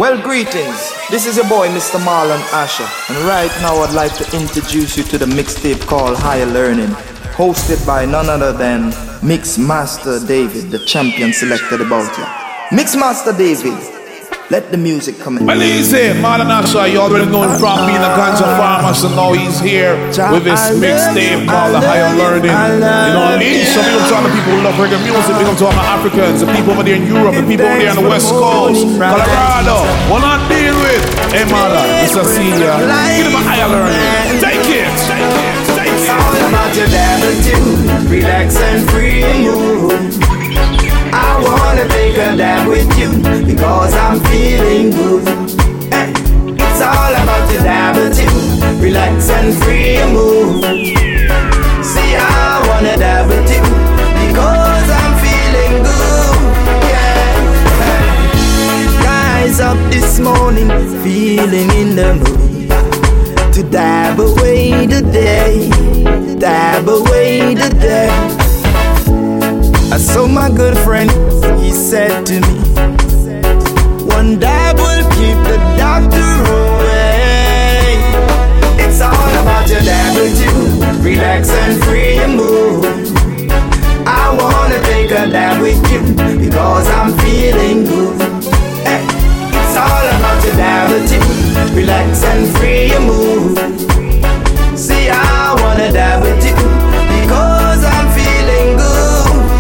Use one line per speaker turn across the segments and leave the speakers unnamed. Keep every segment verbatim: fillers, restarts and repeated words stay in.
Well, greetings. This is your boy, Mister Marlon Asher, and right now I'd like to introduce you to the mixtape called Higher Learning, hosted by none other than Mixmaster David, the champion selected about you. Mixmaster David, let the music come in.
Well, easy, Marlon Asher, you already know him from being a ganja farmer, so now he's here with this mixtape called Higher Learning. You know what I mean? So we come to all the people who love reggae music, we come to all the Africans, the people over there in Europe, the people over there on the West Coast, Colorado, what not deal with? Hey, Marlon, it's a senior. Give him a Higher Learning. Take it, take it, take it.
It's all about your attitude, relax and free move. I wanna take a dab with you because I'm feeling good. Hey, it's all about your attitude, relax and free move. See, I wanna dab with you because I'm feeling good. Yeah. Hey. Rise up this morning, feeling in the mood to dab away the day, dab away the day. I saw my good friend, he said to me, one dab will keep the doctor away. It's all about your dab with you, relax and free and move. I wanna take a dab with you because I'm feeling good. Hey, it's all about your dab with you, relax and free and move. See, I wanna dab with you because I'm feeling good.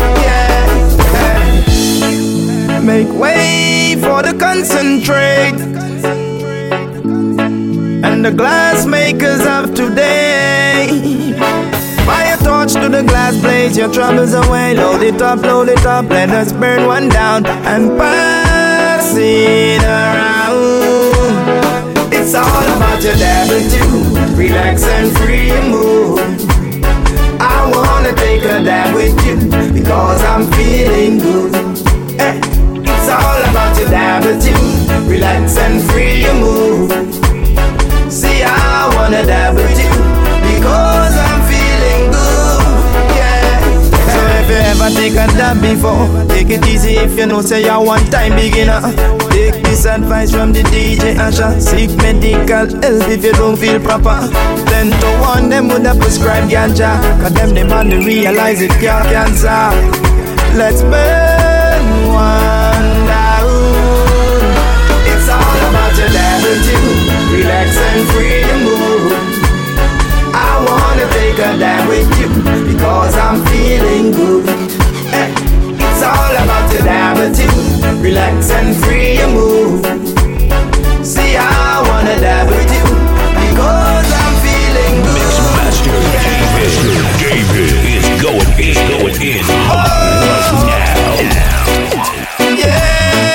Make way for the concentrate and the glass makers of today. Fire torch to the glass, blaze your troubles away. Load it up, load it up, let us burn one down and pass it around. It's all about your attitude, relax and free move. I wanna take a dab with you because I'm feeling good. Hey. It's all about your attitude, relax and free your move. See, I wanna dab with you because I'm feeling good, yeah. So if you ever take a dab before, take it easy if you know say you're one time beginner. Take this advice from the D J Asher, seek medical help if you don't feel proper. Ten to one them would have prescribed ganja, cause them the man they realize it cure cancer. Let's burn one. Your attitude, relax and free to move. I wanna take a dab with you because I'm feeling good. Hey, it's all about your attitude, relax and free to move. See, I wanna dab with you because I'm feeling good.
Mixmaster David, David is going, is going in hard right now.
Yeah.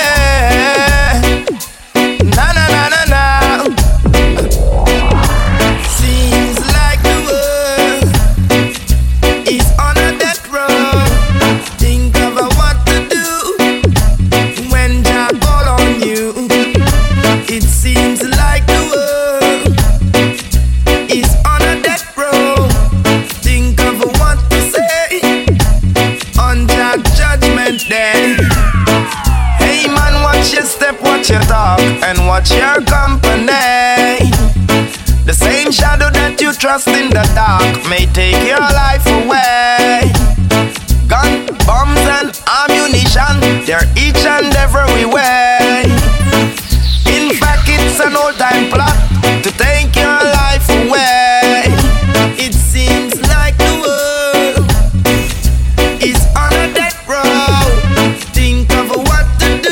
Your talk and watch your company. The same shadow that you trust in the dark may take your life away. Gun, bombs and ammunition, they're each and every way. In fact, it's an old time plot to take your life away. It seems like the world is on a death row. Think of what to do.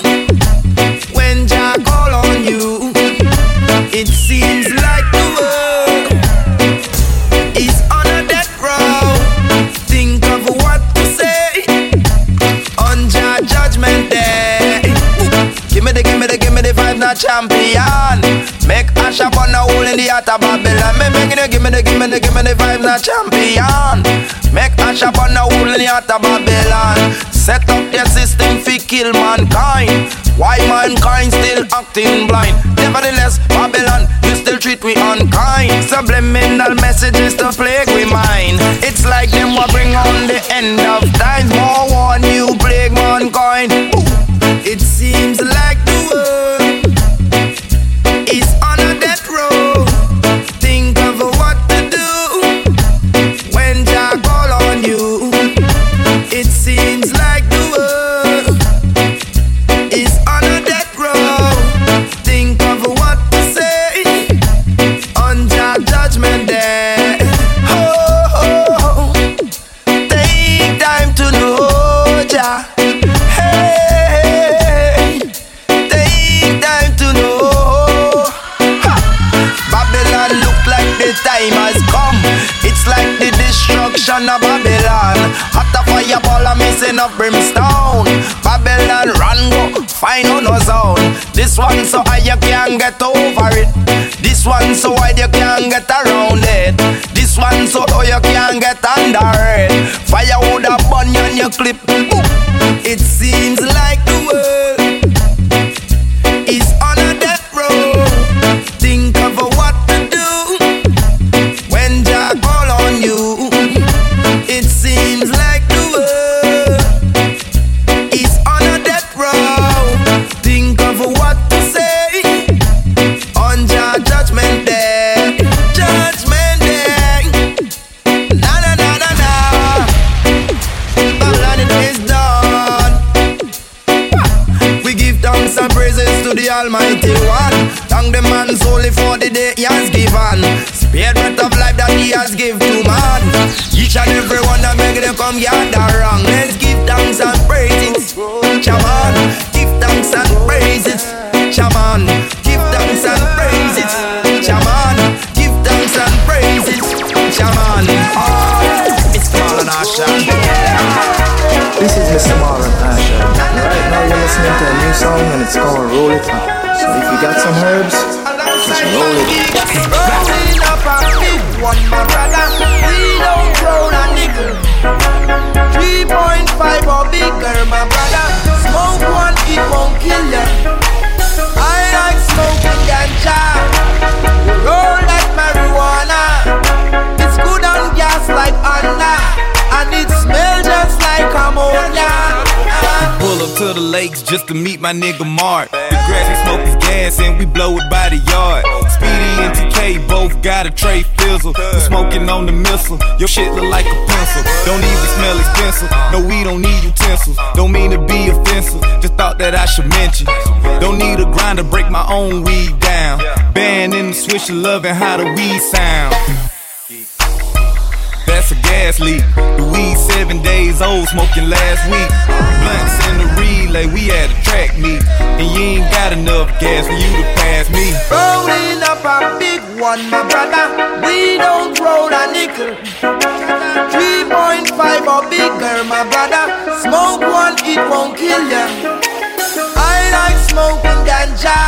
It seems like the world is on a death row. Think of what to say on your judgment day. Give me the, give me the, give me the vibe, not champion. Make a shop on a hole in the heart of Babylon. Me begging you, give me the, give me the, give me the vibe, not champion. Make a shop on a hole in the heart of Babylon. Set up their system fi kill mankind. Why mankind still acting blind? Nevertheless, Babylon, you still treat we unkind. Subliminal messages to plague we mind. It's like them will bring on the end of time. More war, new plague mankind. Ooh. It seems like the world time has come. It's like the destruction of Babylon. Hot a fireball and missing of brimstone. Babylon run go, find on no zone. This one so high you can't get over it. This one so wide you can't get around it. This one so low you can't get under it. Fire would have burn you on your clip. It seems like the world is on a death row. Think of what to do when Jah call on you. It seems like the world is on a death row. Think of what to say on Jah judgment day. Judgment day. Na na na na na. Babylon it is done. We give thanks and praises to the Almighty One. Thank the man solely for the day he has given. Spare breath of life that he has given to man. Each and every one that make them come gather wrong. Let's give thanks and praises, Chaman. Give thanks and praises, Chaman. Give thanks and praises, Chaman. Give thanks and praises, Chaman. Oh, Mister Marlon Asher.
This is Mister Marlon Asher. Right now you're listening to a new song and it's called Roll It Up. So if you got some herbs, just roll it.
Rolling up a big one, my brother. We don't roll a nickel. three point five or bigger, my brother. Smoke one, it won't kill ya. I like smoking ganja. Roll that marijuana. It's good on gas like Anna, and it smells just like ammonia.
Pull up to the lakes just to meet my nigga Mark. The grass we smoke is gas and we blow it by the yard. Speedy and T K both got a tray fizzle. We smoking on the missile, your shit look like a pencil. Don't even smell expensive, no we don't need utensils. Don't mean to be offensive, just thought that I should mention. Don't need a grinder, break my own weed down. Band in the switch, loving how the weed sound. That's a gas leak. The weed seven days old, smoking last week. Blunts in the relay, we had a track meet. And you ain't got enough gas for you to pass me.
Rolling up a big one, my brother. We don't roll a nickel. three point five or bigger, my brother. Smoke one, it won't kill ya. I like smoking ganja.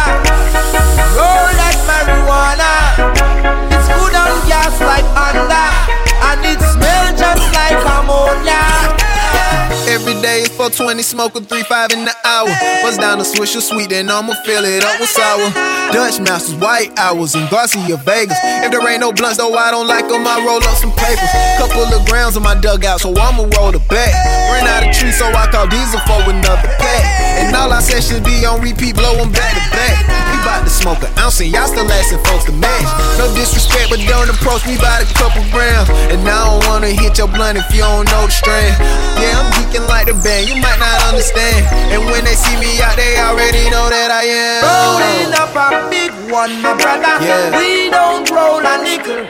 Roll that marijuana. It's good on gas like Honda, and it smells just like ammonia.
Every day is four twenty, smoking three five in the hour. Bust down the Swisher sweet, then I'ma fill it up with sour. Dutch Masters, White Hours, and Garcia, Vegas. If there ain't no blunts, though I don't like them, I roll up some papers. Couple of grams in my dugout, so I'ma roll the back. Ran out of trees, so I call diesel for another pack. And all I said should be on repeat, blow them back to back. We bout to smoke an ounce, and y'all still asking folks to match. No disrespect, but don't approach me by a couple grams. And I don't wanna hit your blunt if you don't know the strand. Yeah, I'm geeking like the band, you might not understand. And when they see me out, they already know that I am
rolling up a big one, my brother.
Yeah.
We don't roll a nickel.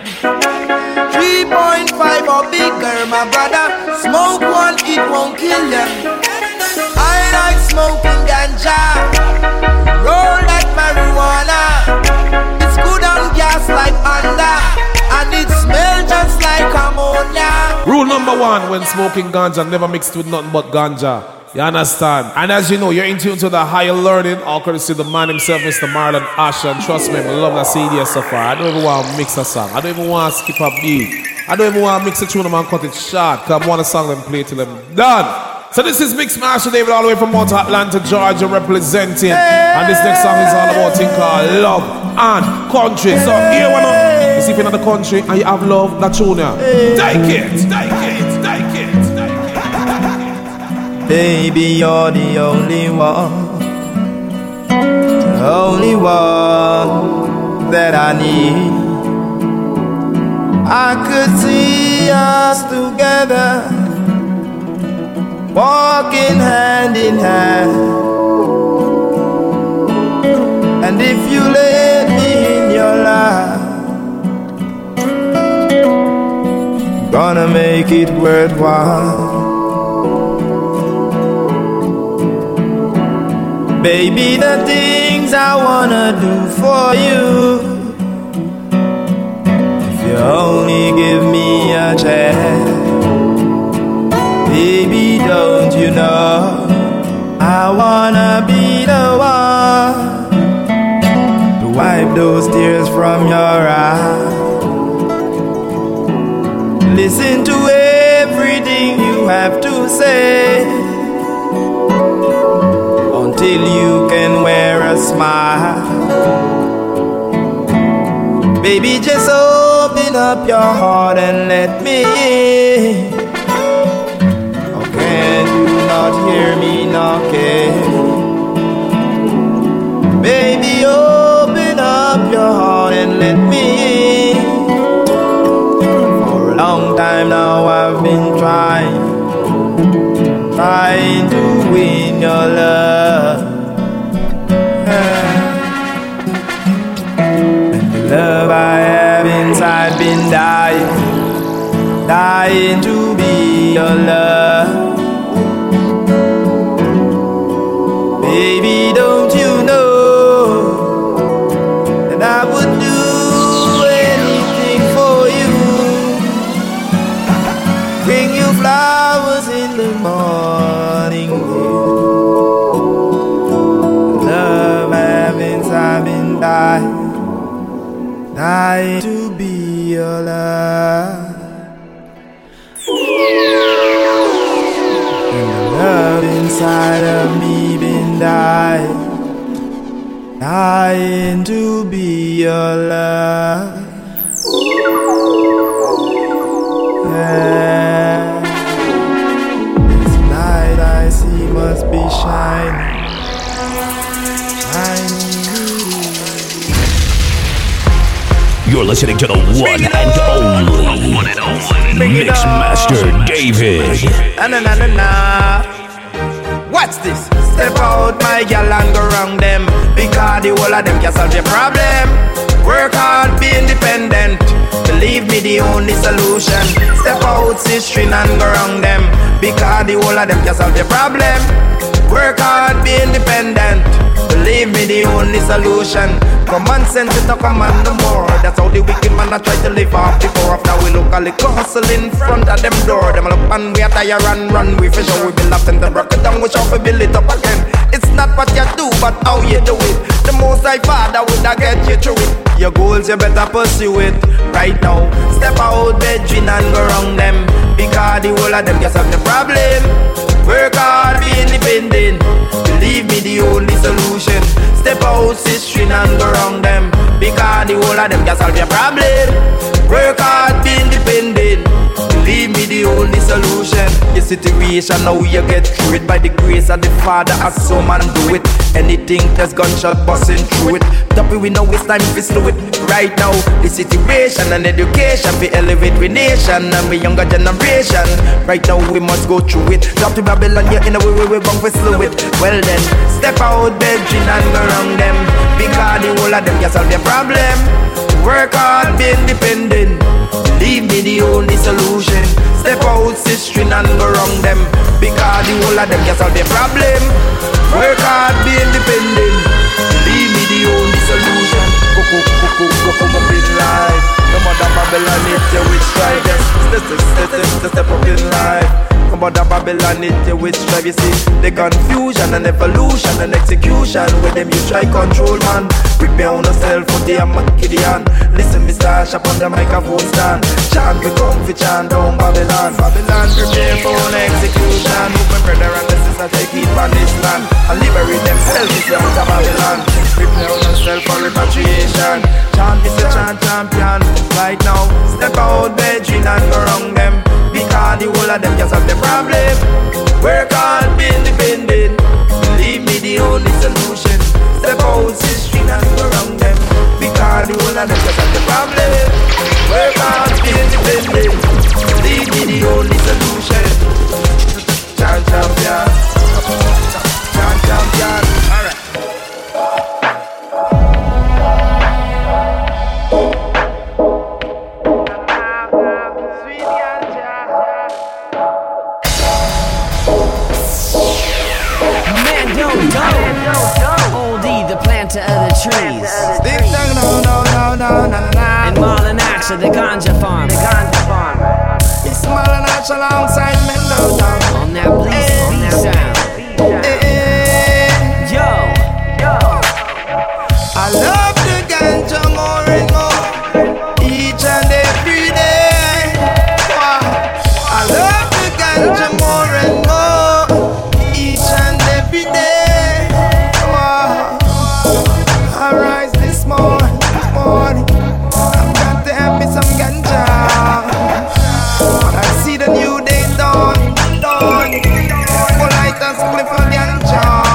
three point five or bigger, my brother. Smoke one, it won't kill ya. I like smoking ganja. Roll that marijuana. It's good on gas like Honda, and it smells just like ammonia.
Rule number one when smoking ganja, never mixed with nothing but ganja. You understand? And as you know, you're in tune to the higher learning, all courtesy of the man himself, Mister Marlon Asher. And trust me, I love that C D so far. I don't even want to mix a song. I don't even want to skip a beat. I don't even want to mix a tune and cut it short, because I want a song and play till I'm done. So this is Mix Master David all the way from Mount Atlanta, Georgia, representing. And this next song is all about a thing called love and country. So here we know. You see if you're in the country and you have love, that's tune ya. Take it, take it, take it, take it.
Baby, you're the only one, the only one that I need. I could see us together, walking hand in hand. And if you let me in your life, gonna make it worthwhile. Baby, the things I wanna do for you, if you
only give me a chance. Baby, don't you know I wanna be the one to wipe those tears from your eyes. Listen to everything you have to say until you can wear a smile. Baby, just open up your heart and let me in. Or can you not hear me knocking? Baby, open up your heart and let me in. For a long time now I've been trying, trying to win your love. And the love I have inside been dying, dying to be your love. Baby, don't you know that I would do anything for you? Bring you flowers in the morning. Love I have inside been dying, dying to be your love. And the love inside of me been dying, dying to be your love. Yeah. This light I see must be shining, shining.
You're listening to the one and only Mixmaster David.
Na na na na na. What's this? Step out, my gal, and go round them, because the whole of them can solve your problem. Work hard, be independent. Believe me, the only solution. Step out, sister, and go round them, because the whole of them can solve your problem. Work hard, be independent. Believe me, the only solution. Common sense is not command no more. That's how the wicked man a try to live off before. After we look a little hustle in front of them door. Them look and we attire and run. We fish out, we build up and then rock it down. We shall build it up again. It's not what you do, but how you do it. The most I father would have get you through it. Your goals, you better pursue it right now. Step out, bedroom and go round them, because the whole of them just have the problem. Work hard, be independent. Believe me, the only solution. Step out, sister, and go round them, because the whole of them can solve your problem. Work hard, be independent. Believe me, the only solution. Your situation, now you get through it. By the grace of the Father, as some man do it. Anything that's gunshot busting through it. Top it, we know it's time to slow it. Right now, the situation and education we elevate we nation and we younger generation. Right now, we must go through it. Drop to Babylon, you're in a way, we we bump we slow it. Well then, step out, bedroom and go round them, because the whole of them can solve your problem. Work hard, be independent. Believe me, the only solution. Step out, sister, and go round them, because the whole of them can solve your problem. Work hard, be independent. Believe me, the only solution. Go, go, go, go, go, come up in life. No matter Babylon, it's your witch strive. Yes, step, step, step, step, step up in life. Come on, Babylon, it's your witch strive. You see, the confusion and evolution and execution. With them you try control, man. Prepare on yourself for the Armageddon. Listen, Mister Shop on the microphone stand. Chant, we come for chant down Babylon. Babylon, prepare for an execution. Open brother and the sister take it from this land and liberate themselves is out of Babylon. Prepare on yourself for repatriation. Chant is a chant champion. Right now, step out, bedroom and go round them, because the whole of them can solve the problem. Work hard, be independent. Believe me, the only solution. Step out, sister, and go round them, because the whole of them can solve the problem. Work hard, be independent. Believe me, the only solution. Chant champion. Chant champion. Alright.
Oldie, the planter of of the trees.
Stick down, no, no, no, no, no, no.
And Marlon Asher, the ganja farmer. The ganja farmer.
It's Marlon Asher alongside Mendo.
On that bleed, on that sound.
Hey.
Yo, yo.
I love the ganja more and more, each and every day. Wow. I love the ganja more and more, each and every day. Wow. I rise this morning, this morning. I'm got to have me some ganja. I see the new day dawn, dawn. For light and split for ganja.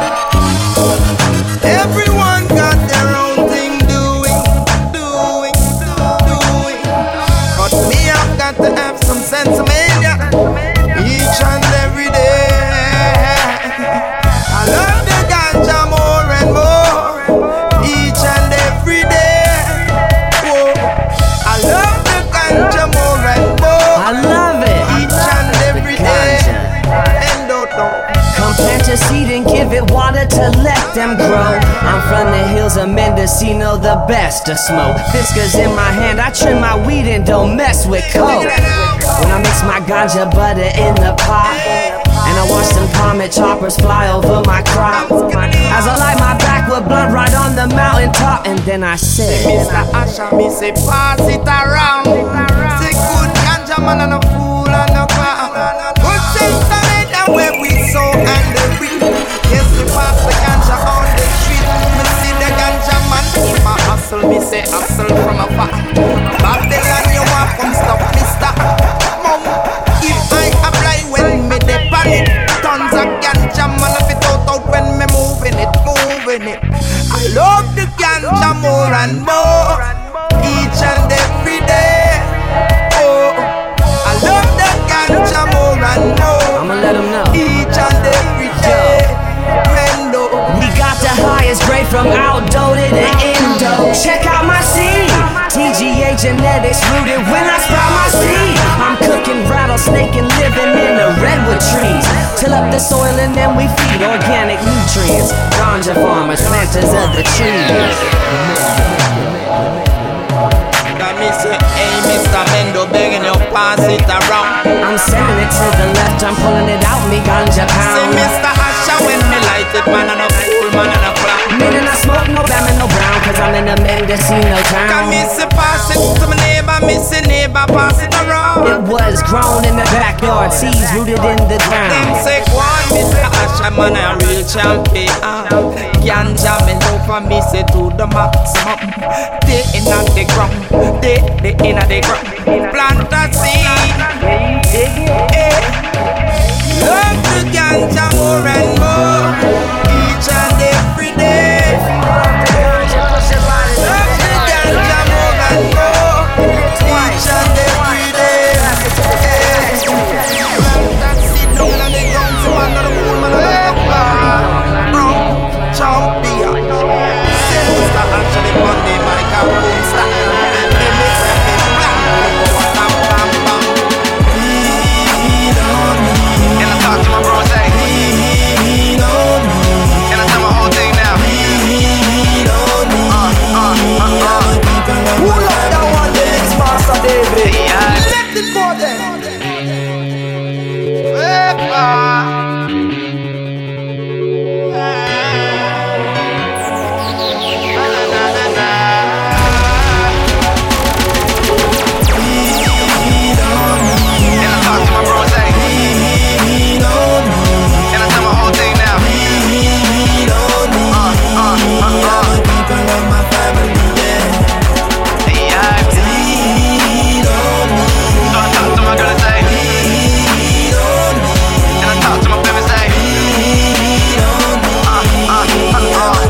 Everyone got their own thing doing, doing, doing. But me, I've got to have some sense of mania each and every day. I love the ganja more and more each and every day. Whoa. I love the ganja more and more.
I love it.
Each and every day. And don't know.
Come plant your seed and give it water to let them grow. I'm from the hills of Mendocino, the best to smoke. Fiskars in my hand, I trim my weed and don't mess with coke. When I mix my ganja butter in the pot, and I watch them comet choppers fly over my crop, as I light my backwood blunt right on the mountain top, and then I said,
Mister Asher, me say pass it around. Say good ganja man and a fool and a clown. Good sense on it and where we sow and the reap. Yes, we pass the ganja on the street. Me see the ganja man in my hustle. Me say hustle from afar. Babylon, you want come stop me stop. Mom, if I apply when me dey pan it, tons of ganja man if it out out when me moving it, moving it. I love the ganja more and more, each and every day. Oh, I love the ganja more and more,
I'ma let them know.
each and every day. Mendo.
We got the highest grade from outdated to Indo. Check out my seed, T G A genetics rooted when I sprout my seed. I'm cooking rattlesnake and living in the redwood trees. Till up the soil and then we feed organic nutrients. Ganja farmers, planters of the trees.
Got me say, hey Mister Mendo, begging you pass it around.
I'm sending it to the left, I'm pulling it out, me ganja
Say
pound.
Mister Asher, when me light it, man and a fool, man and a clown.
Meaning I smoke no bam and no brown, cause I'm in the Mendocino
Got
town.
me say pass it to my neighbor, me say neighbor, pass it around.
It was grown in the backyard, seeds rooted in the
Them
ground.
say go on, Mister Asher, man a real champion. Ganja me love for me say to the maximum. They inna the ground, they they inna the ground. Plant a seed, eh. Love the ganja more and more, each and every day. Love the ganja more and more, each and every day. Eh. Plant a seed down inna the ground, so man a the fool, man a the clown. Brown champion. Say Mister Asher, the Monday microphone style. They make me feel black. Bam, bam, bam.
And I talk to my bro, say, and I tell my whole thing now. Uh, uh, uh, uh.
Who love that one, the Mix Master David?
Yeah.
Let it go then.
And I talk to my bro, say, and I tell my whole thing now. Uh, uh, uh, uh. Yeah. So I talk to my girl and say, and I talk to my baby, say, uh, uh, uh, uh.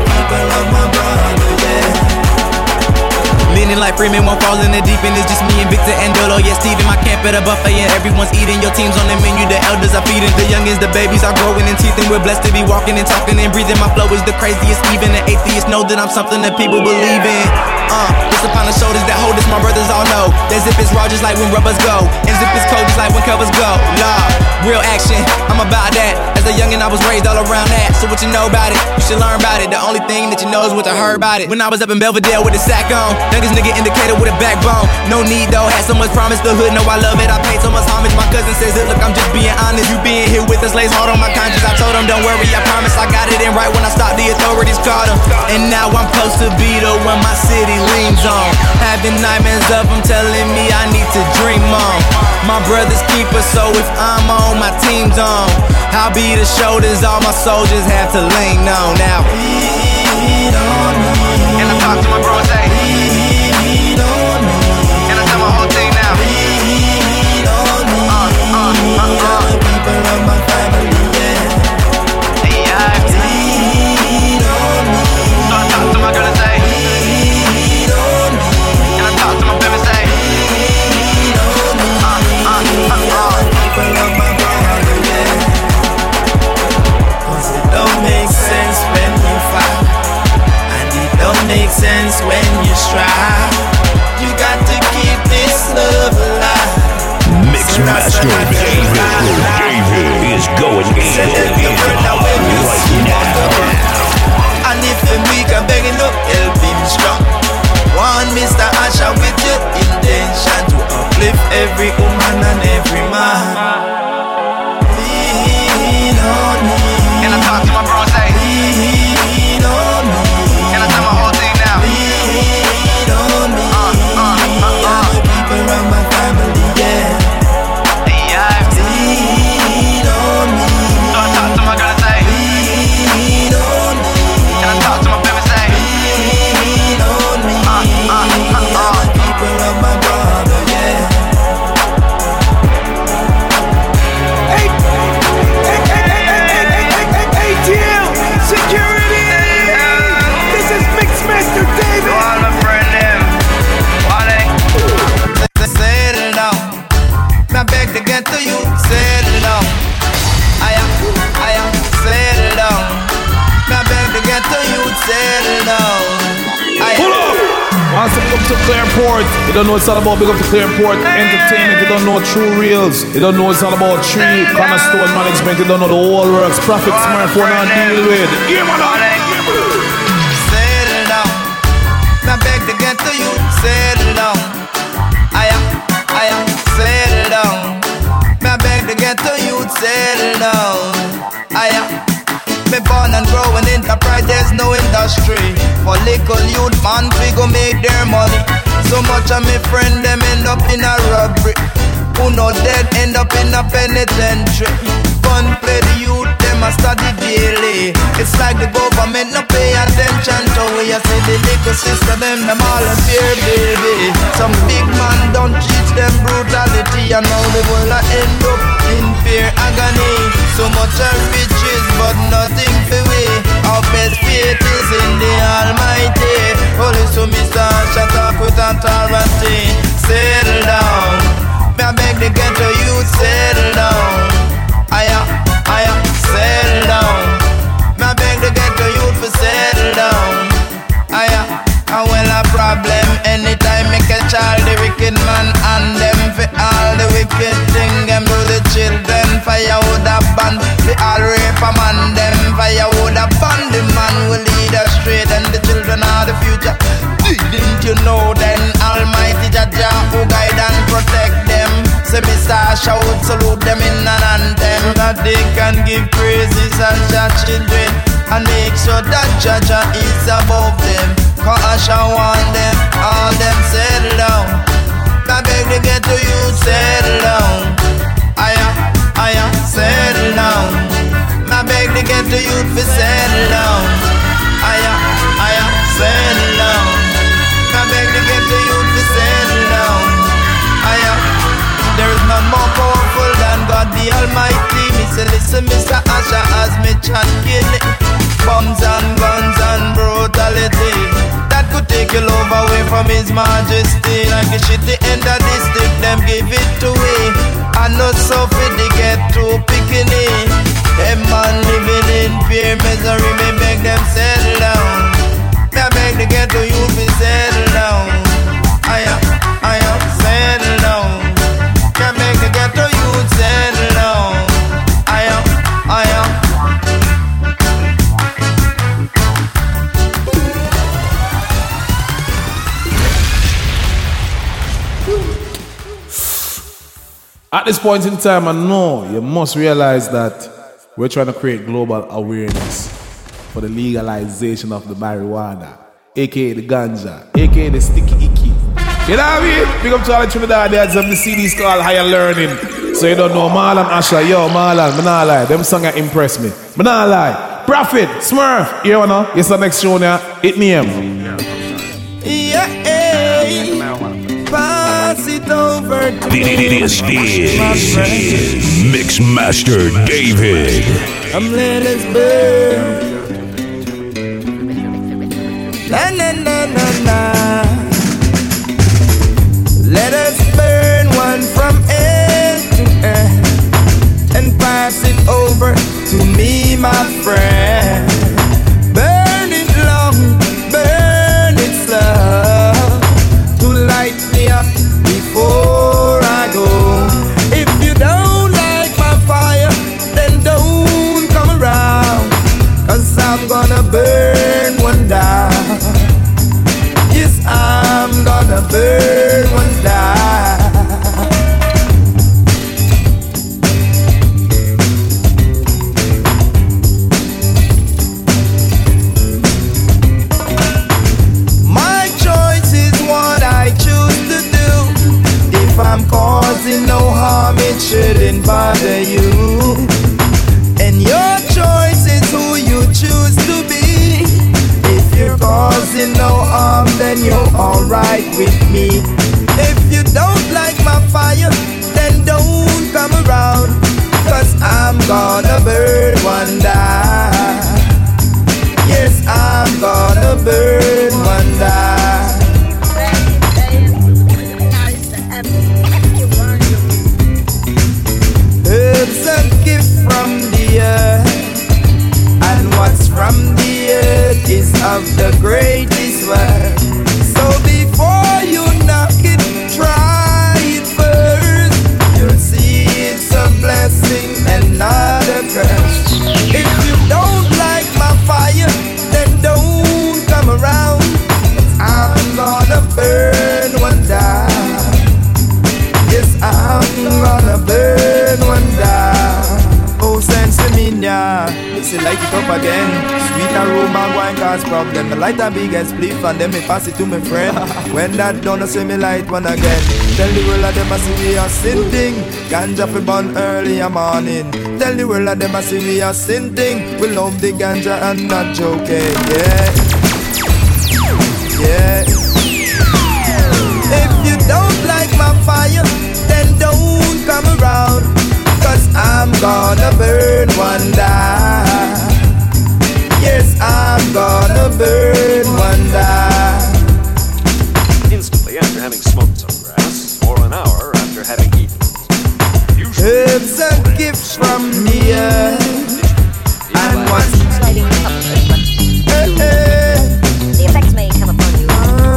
Leaning like Freeman, won't fall in the deep end. It's just me and Victor and Dolo. Yeah, Steven, my camp at a buffet, and everyone's eating. Your team's on the menu, the elders are feeding. The youngins, the babies are growing and teething. We're blessed to be walking and talking and breathing. My flow is the craziest. Even the atheists know that I'm something that people believe in. Uh, it's upon the shoulders that hold us, my brothers all know. That zip is raw just like when rubbers go, and zip is cold just like when covers go. Love, real action, I'm about that.
As a youngin', I was raised all around that. So what you know about it? You should learn about it. The only thing that you know is what I heard about it. When I was up in Belvedere with a sack on, youngest nigga indicator with a backbone. No need though, had so much promise. The hood know I love it. I paid so much homage. My cousin says it. Look, I'm just being honest. You being here with us lays hard on my conscience. I told him don't worry, I promise I got it in right when I stopped. The authorities caught him, and now I'm close to be the one my city leans on. Having nightmares of them telling me I need to dream on. My brother's keeper, so if I'm on, my team's on. I'll be the shoulders all my soldiers have to lean on. Now, lean on me. And I talk to my bro and say, lean on me. And I tell my whole team now, lean on me. Uh, uh, uh, uh. The people of my family, yeah. Yeah, lean on me. So I talk to my girl and say, lean on me. And I talk to my baby and say, lean on me. Uh, uh, uh, uh. The people of my family, yeah. Cause it don't make sense when you fight, and it don't make sense when you strive. You got to keep this love alive.
Mix Master David, David is going in right now.
And if him weak, I'm begging up, help him strong. One Mister Asher with your intention to uplift every woman and every man. Lean on me.
And I talk to my bro and say,
lean on me.
and I tell my whole team now,
lean on me.
Uh, uh, uh, uh.
The people of my family, yeah.
Yeah,
Lean on me.
so I talk to my girl and say,
Lean on me.
and I talk to my baby and say,
Lean on me.
uh, uh, uh, uh.
The people of my brother, yeah.
Hey, hey, hey, hey, hey, hey, hey, hey, hey, A T L, security! This is Mixmaster David!
All my friend them, all they
Settle down. I beg to get to you. Settle down. I am, I am. Settle down. I beg to get to you. Settle down. I
Pull up! Once you come to Clearport, you don't know it's all about big up to Clearport Entertainment, you don't know True Reels, you don't know it's all about Tree, Cornerstone Management, you don't know the whole works, Profit Smurf, what I deal with. Yeah, man,
settle down. I beg to get to you. Settle down. I am, I am. Settle down. I beg to get to you. Settle down. I am. Me born and grow in enterprise, there's no industry. For little youth man, we go make their money. So much of me friend, them end up in a robbery. Who no dead, end up in a penitentiary. Gun play the youth, them a study daily. It's like the government no pay attention to we. I see the little sister, them, them all a fear, baby. Some big man don't teach them brutality, and now they will end up in fear, agony. So much of riches, but nothing for we. Our best faith is in the Almighty. Holy so Mister shut up with authority. Settle down. I beg to get to you. Settle down. I am, I am. Settle down. I beg to get to you for settle down. I am. I will a problem anytime me catch all the wicked man and them for all the wicked thing them do the children. Fire would have banned the all rape a man them. Fire would have banned the man will lead us straight, and the children are the future. Didn't you know then Almighty Jaja who guide and protect them? Say Mister Asher would salute them in an anthem, that they can give praises and Jah children, and make sure that Jaja is above them. Cause Asher want them, all them settle down. I beg to get to you, settle down. I am, I am, settle down. I beg to get to you for settle down. I am, I am, settle down. I beg to get to you for settle down. I am. There is none more powerful than God the Almighty. Me say listen, Mister Asher, as me chat kill it. Bombs and guns and brutality that could take your love away from His Majesty. Like a shitty end of the stick, them give it to we. I know so fit they get too pickiny. Them man living in fear, misery, me beg them settle down. Me beg to get to you, be settle down. I am, I am, settle down. Me beg to get to you, settle down. I am, I am.
At this point in time, I know you must realize that we're trying to create global awareness for the legalization of the marijuana, aka the ganja, aka the sticky icky. You know what I mean? Big up to all the Trinidadians of the C Ds called Higher Learning. So you don't know Marlon Asher, yo Marlon, me nah lie. Them songs impress me. Me nah lie. Prophet, Smurf, you know? It's the next show now. Hit me him.
Yeah, hey. Pass it over to me.
This is Mixmaster David.
I'm let us burn. Na na na na na. Let us burn one from end to end and pass it over to me, my friend. Burn it long, burn it slow, to light me up before I go. If you don't like my fire, then don't come around, 'cause I'm gonna burn one down. Yes, I'm gonna burn one down. My choice is what I choose to do. If I'm causing no harm, it shouldn't bother you. And your choice is who you choose to be. If you're causing no harm, then you're alright with me. If you don't like my fire, then don't come around, 'cause I'm gonna burn one down. Yes, I'm gonna burn one down. Herbs a gift from the earth, and what's from the earth is of the greatest worth. So before you knock it, try it first. You'll see it's a blessing and not a curse. If you don't like my fire, then don't come around. I'm gonna burn one down. Yes, I'm gonna burn one down. Oh, Sensiminia, it's a light it up again. Sweet aroma, wine cause problem. The light a big as spliff and then me pass it to my friend. When that done, I see me light one again. Tell the world of them I see we are sinting. Ganja fi burn early in morning. Tell the world of them I see we are sinting. We love the ganja and not joking, yeah. Yeah. If you don't like my fire, then don't come around, 'cause I'm gonna burn one down. Yes, I'm gonna burn one down.
Instantly after having smoked some grass, or an hour after having eaten.
Herbs a gift from the earth, and what's hey, hey.
The effects may come upon you.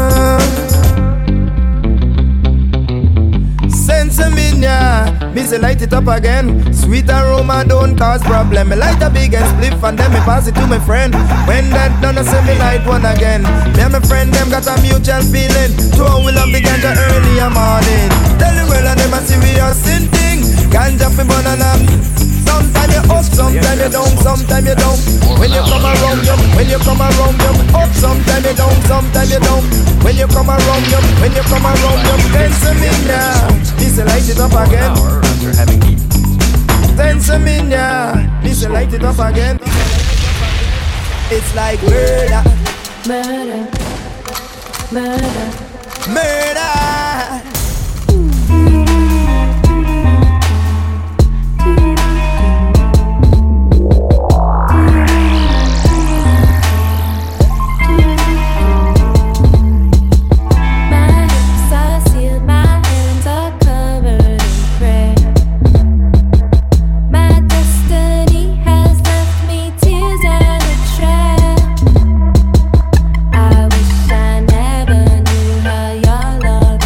Sensiminia, me say light it up again. Sweet aroma don't cause problem. Me light a big and spliff and then me pass it to my friend. When that done, I say me light one again. Me and my friend them got a mutual feeling. Two we love the ganja early in morning. Tell the world and them I see we are sinting. Ganja fi banana. Sometimes you up, sometimes you down, sometimes you down. When you come around you, when you come around you, up, sometimes you down, sometimes you down. When you come around you, when you come around you, Sensiminia, this light it up again.
After having eaten.
Sensiminia, this light it up again. It's like murder,
Murder, murder,
murder.
I wish I never knew how your love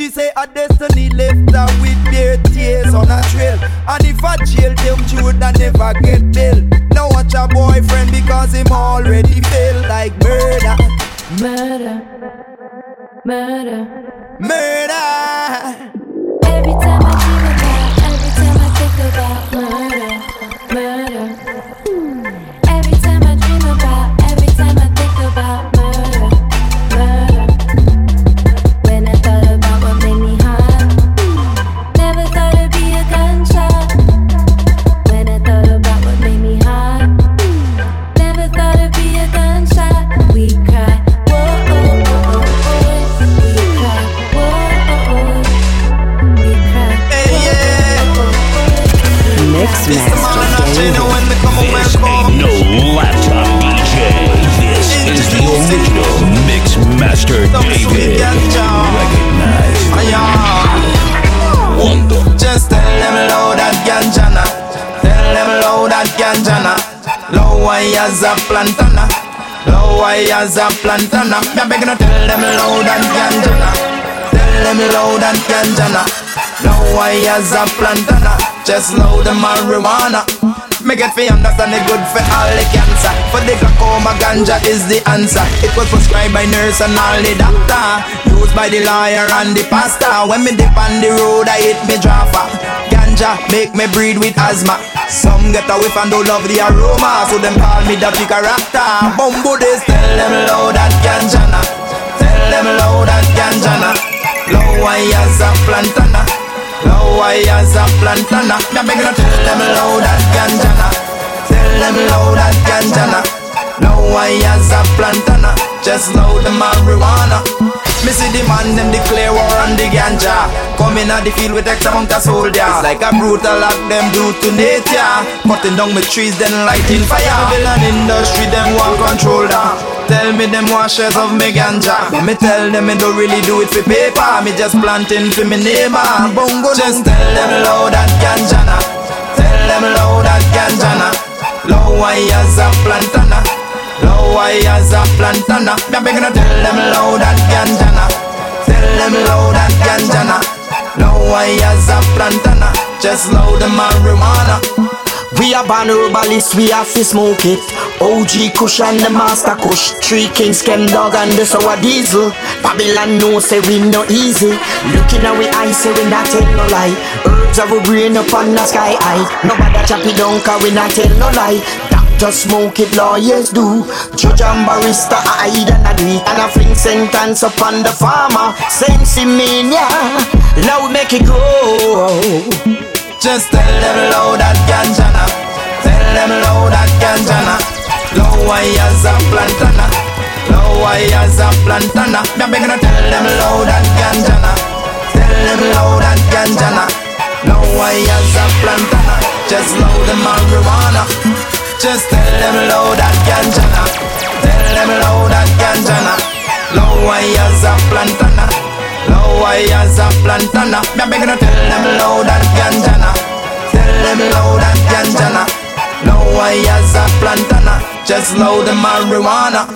She say a destiny left her with their tears on a trail. And if I jail them, she would not never get bail. Now watch a boyfriend because him already failed. Like murder,
Murder, murder,
murder.
every time I dream about, every time I think about murder, murder. Every time I dream about, every time I think about murder, murder. When I thought about what made me hot, never thought it'd be a gunshot. When I thought about what made me hot, never thought it'd be a gunshot. We cry, whoa, oh, oh, oh, oh. We cry, whoa, oh, oh. We cry,
Hey, yeah.
Mix Master David.
This ain't no laptop D J. This is the original Mix Master David. Recognize. Wonder.
Just tell them low that ganjana. Tell them low that ganjana. Low I as a plantana. Low I as a plantana. Me begging to tell them low that ganjana. Tell them low that ganjana. Low I as a plantana. Just low the marijuana. Make it for understand it good for all the cancer. For the glaucoma, ganja is the answer. It was prescribed by nurse and all the doctor. Used by the lawyer and the pastor. When me dip on the road, I hit me dropper. Ganja make me breathe with asthma. Some get a whiff and don't love the aroma, so them call me dirty character. Bumbo days, tell them low that ganjana. Tell them low that ganjana. Low I as a plantana. Low I as a plantana. Me begging to tell them low that ganjana. Tell them low that ganjana. Low I as a plantana. Just low the marijuana. Me see the man them declare war on the ganja. Come in at the field with extra amount of soldiers. It's like a brutal act them do to nature. Cutting down my trees then lighting fire. The villain industry them want control that. Tell me them want shares of me ganja, but me tell them me don't really do it for paper. Me just planting for me neighbor. Bongo just tell them low that ganjana. Tell them low that ganjana. Low I as a plantana. Low I as a plantana. Me begging to tell them low that ganjana. Tell them low that ganjana. Low I as a plantana. Just low the marijuana.
We are born herbalists, we have to smoke it. O G Kush and the Master Kush. Three Kings, Chem Dog and the Sour Diesel. Babylon know say we no easy. Looking at we eyes say we not tell no lie. Herbs of a brain up on the sky high. Nobody chop it down cause we not tell no lie. Doctors smoke it, lawyers do. Judge and barrister hide and agree. And a fling sentence upon the farmer. Sensimania, now we make it grow.
Just tell them low that ganjana. Tell them low that ganjana. Low I as a plantana. Low I as a plantana. Me begging to tell them low that ganjana. Tell them low that ganjana. Low I as a plantana. Just low the marijuana. Just tell them low that ganjana. Tell them low that ganjana. Low I as a plantana. Low I as a plantana. Me begging to tell them low that ganjana. Tell them low that ganjana. Low I as a plantana. Just low the marijuana.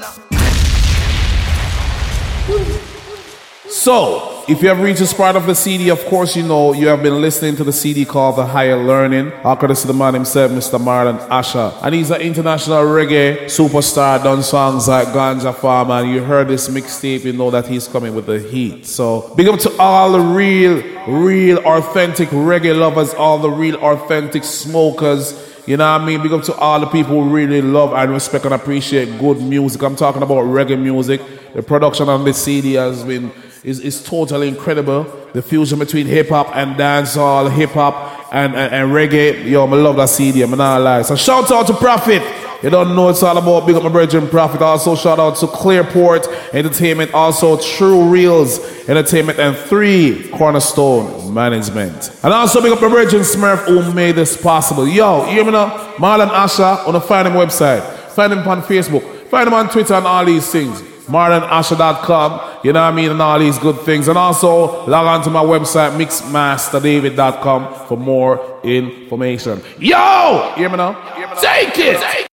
So, if you have reached this part of the C D, of course you know you have been listening to the C D called The Higher Learning. I'll courtesy the man himself, Mister Marlon Asher. And he's an international reggae superstar, done songs like Ganja Farmer. And you heard this mixtape, you know that he's coming with the heat. So, big up to all the real, real authentic reggae lovers, all the real authentic smokers. You know what I mean? Big up to all the people who really love and respect and appreciate good music. I'm talking about reggae music. The production on this C D has been is, is totally incredible. The fusion between hip-hop and dancehall, hip-hop and, and, and reggae. Yo, I love that C D, I'm not lie. So shout out to Prophet. You don't know it's all about big up my brethren Prophet. Also shout out to Clearport Entertainment. Also True Reels Entertainment and Three Cornerstone Management. And also big up my brethren Smurf who made this possible. Yo, you hear me now? Marlon Asher on the Find Him website. Find him on Facebook. Find him on Twitter and all these things. marlon asher dot com, you know what I mean, and all these good things. And also log on to my website mix master david dot com for more information. Yo! Hear me now? Take it!